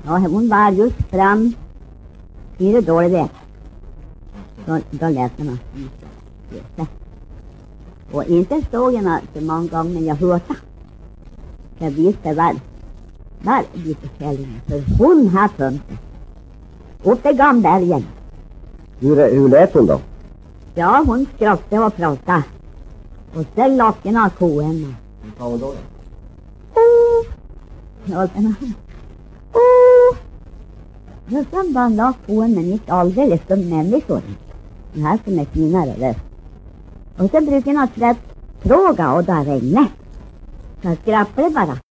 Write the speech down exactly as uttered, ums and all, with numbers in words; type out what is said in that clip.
Ja, hon var just fram i det dåliga väg. Då, då läste man. Och inte såg jag något så många gånger, men jag hörde. Jag visste väl. Där lite källingar. För hon har punkten. Uppe i Gambergen. Hur, hur lät hon då? Ja, hon skrattade och pratade. Och så lockade av koen. Hur tar hon då? Oh! Ja, sen oh! Och sen bara la koen men inte alldeles som människor. Den här som är finare röst. Och så brukar jag ha släppt fråga och där regnade. Så jag skrattade bara.